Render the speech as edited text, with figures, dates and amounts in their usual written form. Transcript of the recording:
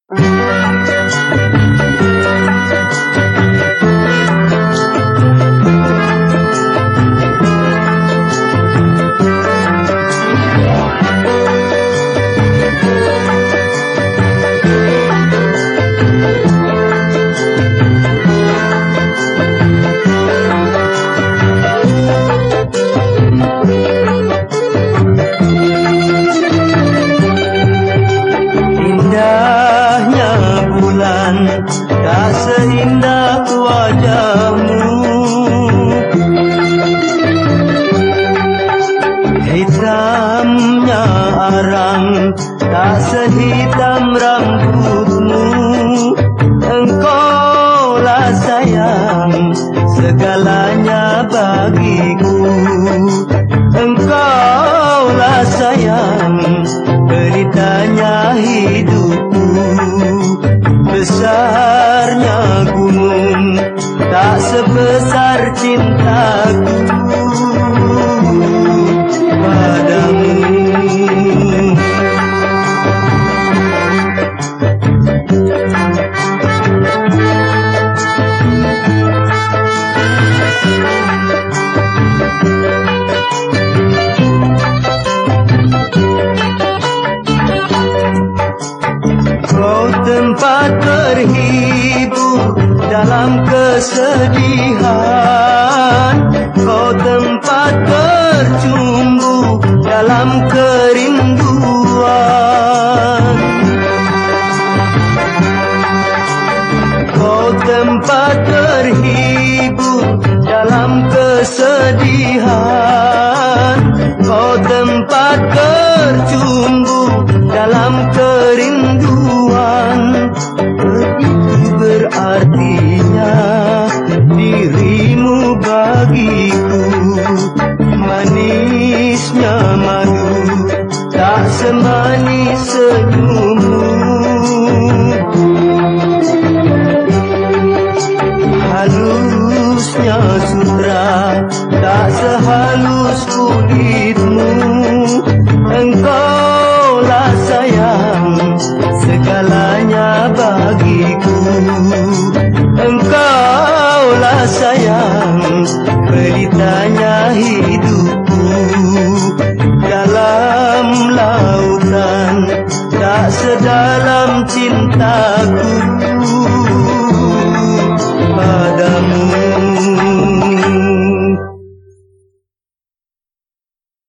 Indahnya bulan tak seindah wajahmu, hitamnya arang tak sehitam rambutmu. Engkaulah sayang segalanya bagiku, engkaulah sayang beritanya hidupku. Besarnya gunung tak sebesar cintaku padamu. Kau tempat terhibur dalam kesedihan, kau tempat bercumbu dalam kerinduan. Kau tempat terhibur dalam kesedihan, kau tempat bercumbu dalam kerinduan. Itu berartinya dirimu bagiku, manisnya madu tak semanis senyummu. Halusnya sutra tak sehalus kulitmu. Engkaulah sayang segala